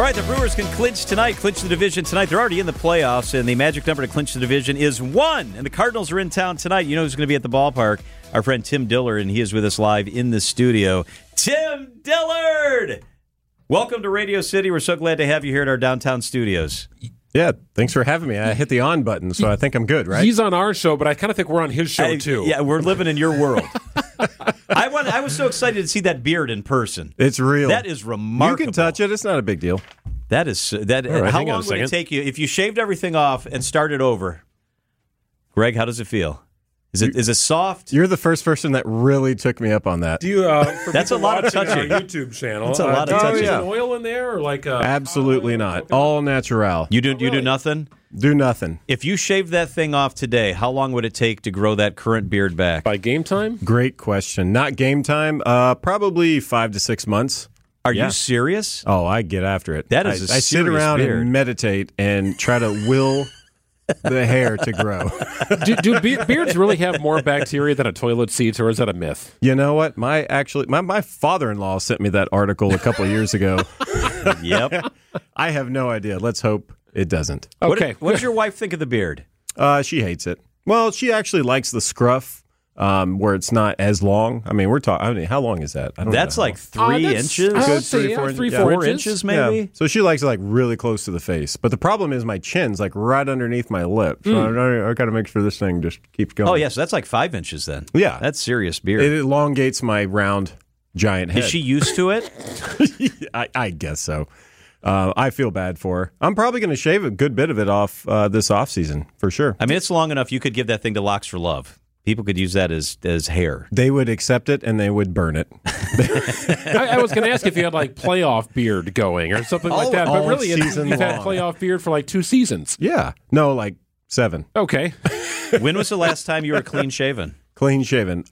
All right, the Brewers can clinch the division tonight. They're already in the playoffs, and the magic number to clinch the division is 1. And the Cardinals are in town tonight. You know who's going to be at the ballpark? Our friend Tim Dillard, and he is with us live in the studio. Tim Dillard! Welcome to Radio City. We're so glad to have you here at our downtown studios. Yeah, thanks for having me. I hit the on button, so I think I'm good, right? He's on our show, but I kind of think we're on his show, too. Yeah, we're living in your world. I was so excited to see that beard in person. It's real. That is remarkable. You can touch it. It's not a big deal. That is that. All right, how long would it take you if you shaved everything off and started over? Greg, how does it feel? Is it soft? You're the first person that really took me up on that. Do you? That's a lot of touching. Our YouTube channel. That's a lot of touching. Is an oil in there or like? Absolutely not. Okay. All natural. You do nothing. Do nothing. If you shaved that thing off today, how long would it take to grow that current beard back? By game time? Great question. Not game time. Probably 5 to 6 months. Are you serious? Oh, I get after it. That is I sit around beard. and meditate and try to will the hair to grow. Do beards really have more bacteria than a toilet seat, or is that a myth? You know what? My father-in-law sent me that article a couple of years ago. Yep. I have no idea. Let's hope it doesn't. Okay. What does your wife think of the beard? She hates it. Well, she actually likes the scruff. Where it's not as long. I mean, we're talking. I mean, how long is that? I don't That's know. like 3 inches. Good 3, 4 3, inches. 4 inches, maybe. Yeah. So she likes it like really close to the face. But the problem is my chin's like right underneath my lip. So I got to make sure this thing just keeps going. Oh, yes, that's like 5 inches then. Yeah. That's serious beard. It elongates my round, giant head. Is she used to it? I guess so. I feel bad for her. I'm probably going to shave a good bit of it off this offseason, for sure. I mean, it's long enough you could give that thing to Locks for Love. People could use that as hair. They would accept it, and they would burn it. I was going to ask if you had like playoff beard going or something like that, but really you've had playoff beard for like 2 seasons. Yeah. No, like 7. Okay. When was the last time you were clean shaven? Clean shaven.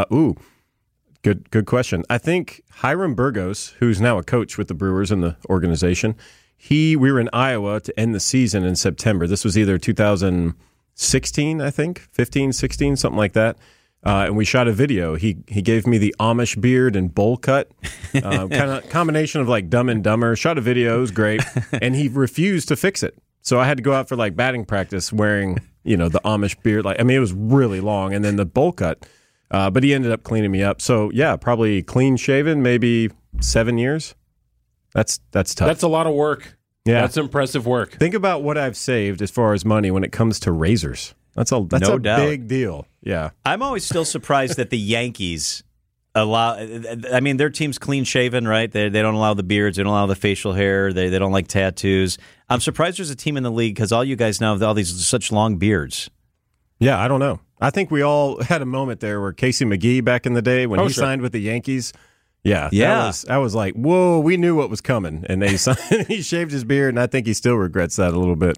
Good question. I think Hiram Burgos, who's now a coach with the Brewers in the organization, we were in Iowa to end the season in September. This was either 2016, I think, 15, 16, something like that. And we shot a video. He gave me the Amish beard and bowl cut, kind of combination of like Dumb and Dumber. Shot a video, it was great, and he refused to fix it. So I had to go out for like batting practice wearing, the Amish beard. Like, I mean, it was really long, and then the bowl cut. But he ended up cleaning me up. So yeah, probably clean shaven, maybe 7 years. That's tough. That's a lot of work. Yeah, that's impressive work. Think about what I've saved as far as money when it comes to razors. That's a big deal. Yeah. I'm always still surprised that the Yankees allow. I mean, their team's clean shaven, right? They don't allow the beards. They don't allow the facial hair. They don't like tattoos. I'm surprised there's a team in the league because all you guys now have all these such long beards. Yeah, I don't know. I think we all had a moment there where Casey McGee back in the day when he signed with the Yankees. Yeah. That was like, whoa, we knew what was coming. And he shaved his beard, and I think he still regrets that a little bit.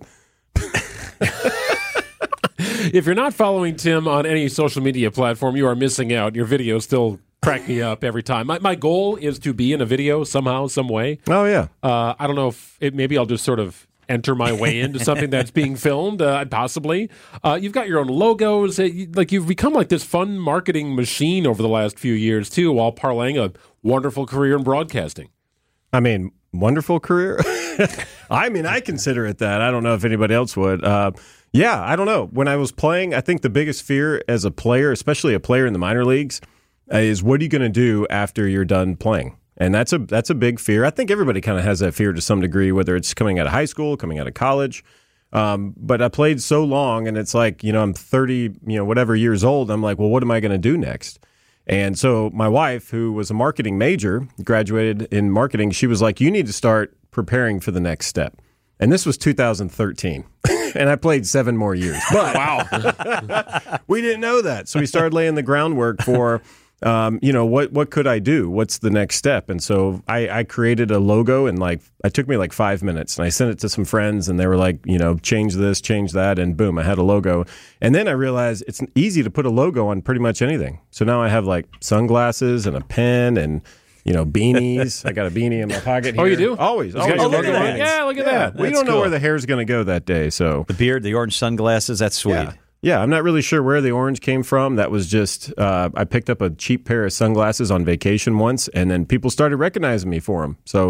If you're not following Tim on any social media platform, you are missing out. Your videos still crack me up every time. My goal is to be in a video somehow, some way. Oh, yeah. I don't know if maybe I'll just sort of enter my way into something that's being filmed, possibly. You've got your own logos. You've become like this fun marketing machine over the last few years, too, while parlaying a wonderful career in broadcasting. I mean, wonderful career? I mean, I consider it that. I don't know if anybody else would. Yeah, I don't know. When I was playing, I think the biggest fear as a player, especially a player in the minor leagues, is what are you going to do after you're done playing? And that's a big fear. I think everybody kind of has that fear to some degree, whether it's coming out of high school, coming out of college. But I played so long, and it's like, I'm 30, whatever years old. I'm like, well, what am I going to do next? And so my wife, who was a marketing major, graduated in marketing, she was like, you need to start preparing for the next step. And this was 2013. And I played 7 more years. But wow. We didn't know that. So we started laying the groundwork for what could I do? What's the next step? And so I created a logo, and it took me 5 minutes, and I sent it to some friends, and they were like, change this, change that, and boom, I had a logo. And then I realized it's easy to put a logo on pretty much anything. So now I have sunglasses and a pen and beanies. I got a beanie in my pocket here. Oh, you do? Always. Look at that. Yeah, look at that. We don't know where the hair's going to go that day. So the beard, the orange sunglasses, that's sweet. Yeah, I'm not really sure where the orange came from. That was just, I picked up a cheap pair of sunglasses on vacation once, and then people started recognizing me for them. So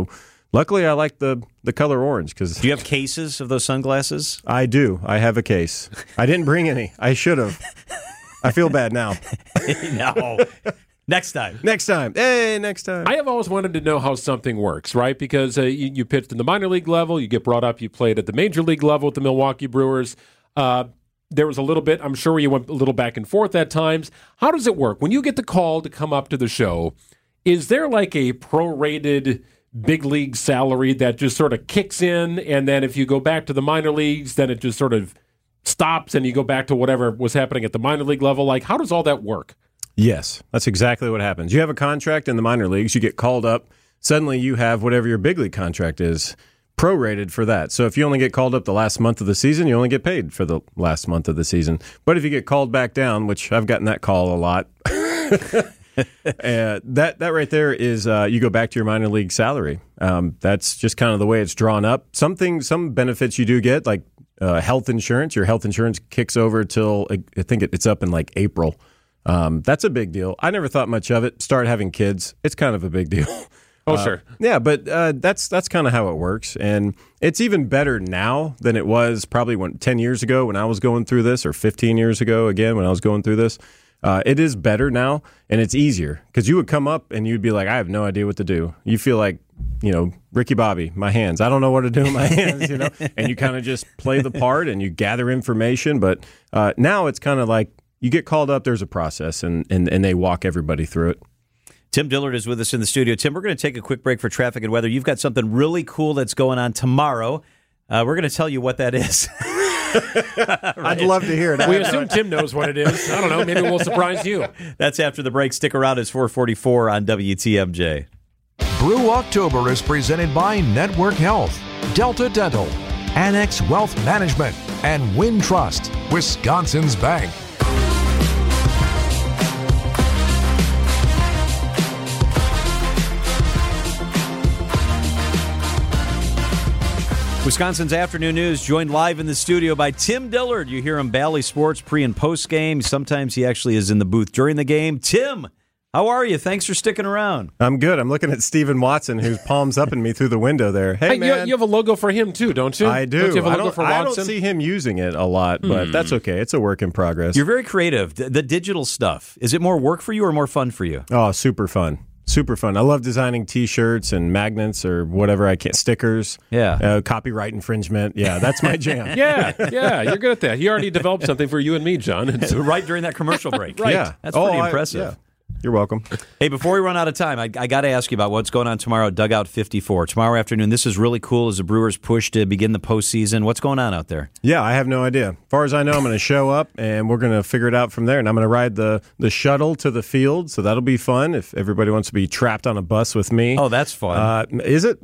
luckily I like the color orange because Do you have cases of those sunglasses? I do. I have a case. I didn't bring any. I should have. I feel bad now. No. Next time. Next time. Hey, next time. I have always wanted to know how something works, right? Because you pitched in the minor league level, you get brought up, you played at the major league level with the Milwaukee Brewers. There was a little bit, I'm sure you went a little back and forth at times. How does it work? When you get the call to come up to the show, is there like a prorated big league salary that just sort of kicks in, and then if you go back to the minor leagues, then it just sort of stops and you go back to whatever was happening at the minor league level? Like, how does all that work? Yes, that's exactly what happens. You have a contract in the minor leagues, you get called up, suddenly you have whatever your big league contract is prorated for that. So if you only get called up the last month of the season, you only get paid for the last month of the season. But if you get called back down, which I've gotten that call a lot, that right there is you go back to your minor league salary. That's just kind of the way it's drawn up. Some benefits you do get, like health insurance. Your health insurance kicks over till I think it's up in like April. That's a big deal. I never thought much of it. Start having kids. It's kind of a big deal. Oh, sure. Yeah, but that's kind of how it works. And it's even better now than it was probably 10 years ago when I was going through this, or 15 years ago, again, when I was going through this. It is better now, and it's easier because you would come up and you'd be like, I have no idea what to do. You feel like, Ricky Bobby, my hands. I don't know what to do with my hands, and you kind of just play the part and you gather information. But now it's kind of like, you get called up, there's a process, and they walk everybody through it. Tim Dillard is with us in the studio. Tim, we're going to take a quick break for traffic and weather. You've got something really cool that's going on tomorrow. We're going to tell you what that is. Right. I'd love to hear it. We assume Tim knows what it is. I don't know. Maybe we'll surprise you. That's after the break. Stick around. It's 4:44 on WTMJ. Brew October is presented by Network Health, Delta Dental, Annex Wealth Management, and Wintrust, Wisconsin's Bank. Wisconsin's Afternoon News, joined live in the studio by Tim Dillard. You hear him Bally Sports pre- and post-game. Sometimes he actually is in the booth during the game. Tim, how are you? Thanks for sticking around. I'm good. I'm looking at Stephen Watson, who's palms up at me through the window there. Hey, man. You have a logo for him, too, don't you? I do. Don't you have a logo for Watson? I don't see him using it a lot, but that's okay. It's a work in progress. You're very creative. The digital stuff, is it more work for you or more fun for you? Oh, super fun. Super fun. I love designing T-shirts and magnets or whatever I can, stickers. Yeah. Copyright infringement. Yeah, that's my jam. Yeah, you're good at that. He already developed something for you and me, John. Right during that commercial break. Right. Yeah. That's pretty impressive. Yeah. You're welcome. Hey, before we run out of time, I got to ask you about what's going on tomorrow at Dugout 54. Tomorrow afternoon, this is really cool as the Brewers push to begin the postseason. What's going on out there? Yeah, I have no idea. As far as I know, I'm going to show up, and we're going to figure it out from there. And I'm going to ride the shuttle to the field, so that'll be fun if everybody wants to be trapped on a bus with me. Oh, that's fun. Is it?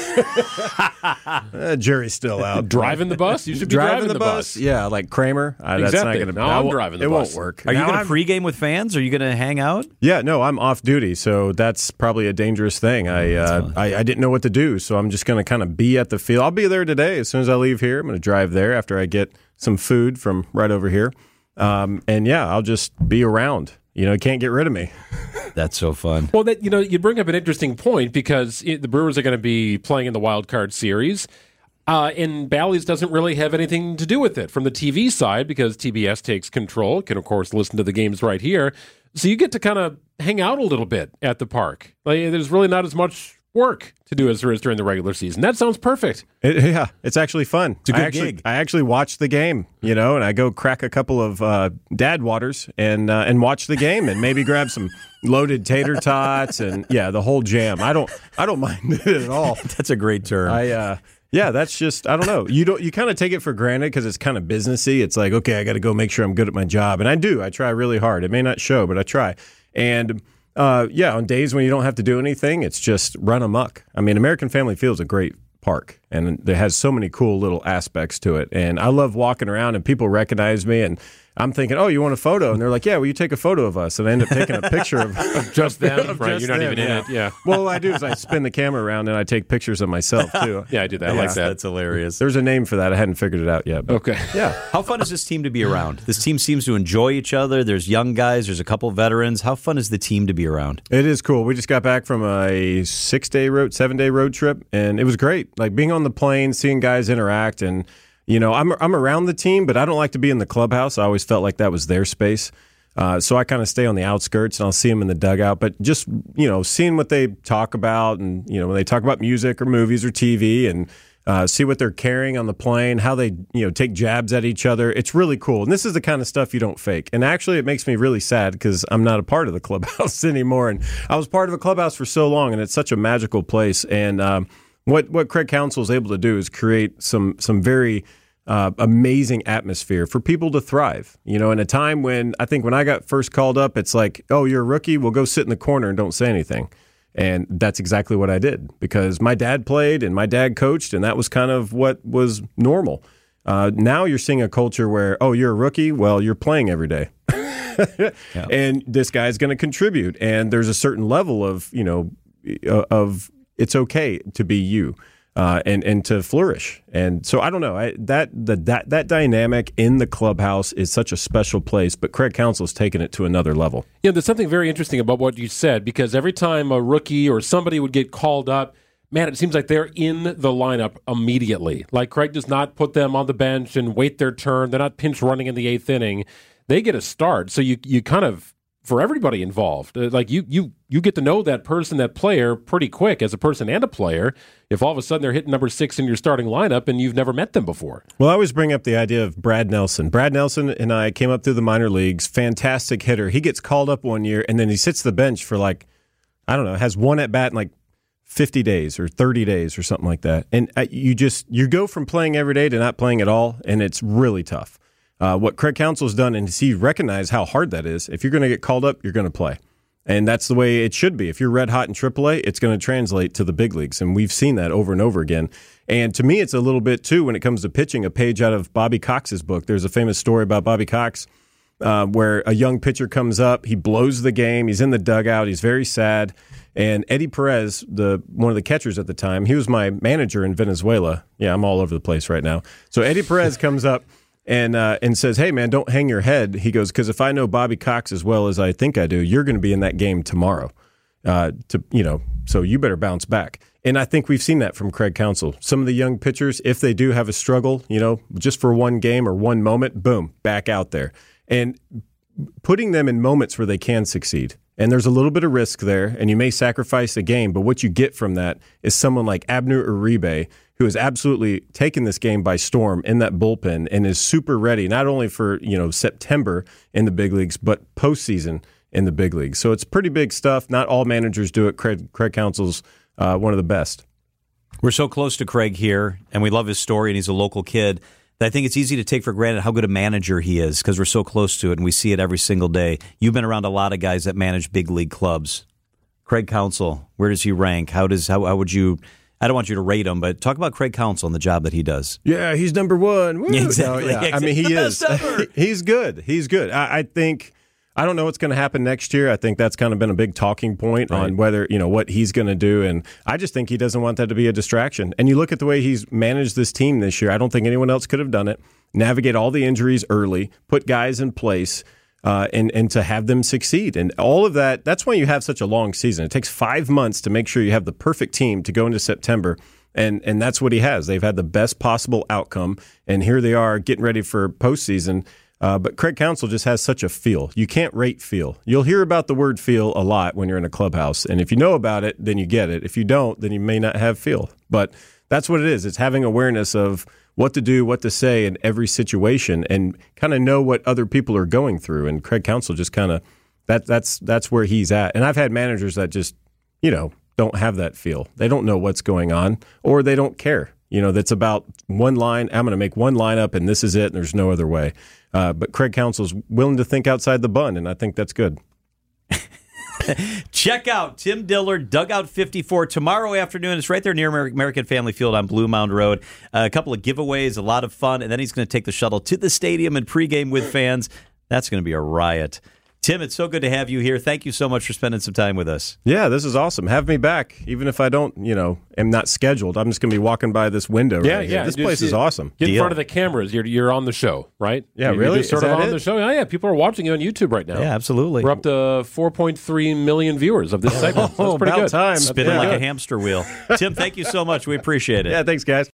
Jury's still out. Driving the bus? You should be driving the bus. Yeah, like Kramer. That's Exactly. not going to. No, I'm driving the It bus. won't work. Are you Now going to pregame with fans? Are you going to hang out? Yeah, no, I'm off duty, so that's probably a dangerous thing. I didn't know what to do, so I'm just going to kind of be at the field. I'll be there today. As soon as I leave here, I'm going to drive there after I get some food from right over here. And yeah, I'll just be around. You can't get rid of me. That's so fun. Well, you bring up an interesting point because the Brewers are going to be playing in the Wild Card Series. And Bally's doesn't really have anything to do with it from the TV side because TBS takes control. You can, of course, listen to the games right here. So you get to kind of hang out a little bit at the park. There's really not as much work to do as there is during the regular season. That sounds perfect. It's actually fun. It's a good gig. I actually watch the game, and I go crack a couple of dad waters and watch the game and maybe grab some loaded tater tots and the whole jam. I don't mind it at all. That's a great term. Yeah, that's just, I don't know. You kind of take it for granted because it's kind of businessy. It's like, okay, I got to go make sure I'm good at my job. And I do. I try really hard. It may not show, but I try. And on days when you don't have to do anything, it's just run amok. I mean, American Family Field's a great park. and it has so many cool little aspects to it. And I love walking around and people recognize me, and I'm thinking, oh, you want a photo? And they're like, yeah, will you take a photo of us? And I end up taking a picture of just them. of Right, just you're not them, even in it. Yeah. Well, what I do is I spin the camera around and I take pictures of myself, too. Yeah, I do that. I like that. That's hilarious. There's a name for that. I hadn't figured it out yet. But Okay. yeah. How fun is this team to be around? This team seems to enjoy each other. There's young guys. There's a couple veterans. How fun is the team to be around? It is cool. We just got back from a 7-day road trip, and it was great. Like being on the plane, seeing guys interact, and I'm around the team, but I don't like to be in the clubhouse. I always felt like that was their space. So I kind of stay on the outskirts, and I'll see them in the dugout. But just, seeing what they talk about, and, when they talk about music or movies or TV, and see what they're carrying on the plane, how they, take jabs at each other. It's really cool. And this is the kind of stuff you don't fake. And actually, it makes me really sad because I'm not a part of the clubhouse anymore. And I was part of a clubhouse for so long, and it's such a magical place. And what Craig Counsell is able to do is create some very amazing atmosphere for people to thrive. In a time when I got first called up, it's like, oh, you're a rookie? Well, go sit in the corner and don't say anything. And that's exactly what I did because my dad played and my dad coached, and that was kind of what was normal. Now you're seeing a culture where, oh, you're a rookie? Well, you're playing every day. Yeah. And this guy's going to contribute. And there's a certain level of, of it's okay to be you. And to flourish. And so I don't know. That dynamic in the clubhouse is such a special place, but Craig Counsell's taken it to another level. Yeah, there's something very interesting about what you said, because every time a rookie or somebody would get called up, man, it seems like they're in the lineup immediately. Like Craig does not put them on the bench and wait their turn. They're not pinch running in the 8th inning. They get a start. So you kind of, for everybody involved, like you get to know that person, that player, pretty quick as a person and a player. If all of a sudden they're hitting number 6 in your starting lineup and you've never met them before. Well, I always bring up the idea of Brad Nelson. Brad Nelson and I came up through the minor leagues, fantastic hitter. He gets called up one year and then he sits the bench for has one at bat in like 50 days or 30 days or something like that. And you go from playing every day to not playing at all, and it's really tough. What Craig Counsell's done, and he recognized how hard that is. If you're going to get called up, you're going to play. And that's the way it should be. If you're red hot in AAA, it's going to translate to the big leagues. And we've seen that over and over again. And to me, it's a little bit, too, when it comes to pitching, a page out of Bobby Cox's book. There's a famous story about Bobby Cox where a young pitcher comes up. He blows the game. He's in the dugout. He's very sad. And Eddie Perez, one of the catchers at the time, he was my manager in Venezuela. Yeah, I'm all over the place right now. So Eddie Perez comes up and says, hey, man, don't hang your head. He goes, because if I know Bobby Cox as well as I think I do, you're going to be in that game tomorrow. So you better bounce back. And I think we've seen that from Craig Counsell. Some of the young pitchers, if they do have a struggle, just for one game or one moment, boom, back out there. And putting them in moments where they can succeed. And there's a little bit of risk there, and you may sacrifice a game, but what you get from that is someone like Abner Uribe, who has absolutely taken this game by storm in that bullpen and is super ready, not only for September in the big leagues, but postseason in the big leagues. So it's pretty big stuff. Not all managers do it. Craig Counsell's one of the best. We're so close to Craig here, and we love his story, and he's a local kid. I think it's easy to take for granted how good a manager he is because we're so close to it and we see it every single day. You've been around a lot of guys that manage big league clubs. Craig Counsell, where does he rank? How would you? I don't want you to rate him, but talk about Craig Counsell and the job that he does. Yeah, he's number one. Woo. Exactly. No, yeah. Exactly. I mean, he is. Ever. He's good. He's good. I think. I don't know what's going to happen next year. I think that's kind of been a big talking point on whether, what he's going to do. And I just think he doesn't want that to be a distraction. And you look at the way he's managed this team this year, I don't think anyone else could have done it. Navigate all the injuries early, put guys in place, and to have them succeed. And all of that, that's why you have such a long season. It takes 5 months to make sure you have the perfect team to go into September. And that's what he has. They've had the best possible outcome. And here they are getting ready for postseason. But Craig Counsell just has such a feel. You can't rate feel. You'll hear about the word feel a lot when you're in a clubhouse. And if you know about it, then you get it. If you don't, then you may not have feel. But that's what it is. It's having awareness of what to do, what to say in every situation, and kind of know what other people are going through. And Craig Counsell just kind of, that's where he's at. And I've had managers that just, don't have that feel. They don't know what's going on, or they don't care. That's about one line. I'm going to make one lineup, and this is it, and there's no other way. But Craig Counsell's willing to think outside the bun, and I think that's good. Check out Tim Dillard, Dugout 54, tomorrow afternoon. It's right there near American Family Field on Blue Mound Road. A couple of giveaways, a lot of fun, and then he's going to take the shuttle to the stadium and pregame with fans. That's going to be a riot. Tim, it's so good to have you here. Thank you so much for spending some time with us. Yeah, this is awesome. Have me back. Even if I don't, am not scheduled, I'm just going to be walking by this window. Yeah, right yeah. here. This place is awesome. Get in front of the cameras. You're on the show, right? Yeah, you're really? just sort Is of that on it? the show. Yeah, people are watching you on YouTube right now. Yeah, absolutely. We're up to 4.3 million viewers of this segment. That's pretty about good. time. Spinning Yeah. like a hamster wheel. Tim, thank you so much. We appreciate it. Yeah, thanks, guys.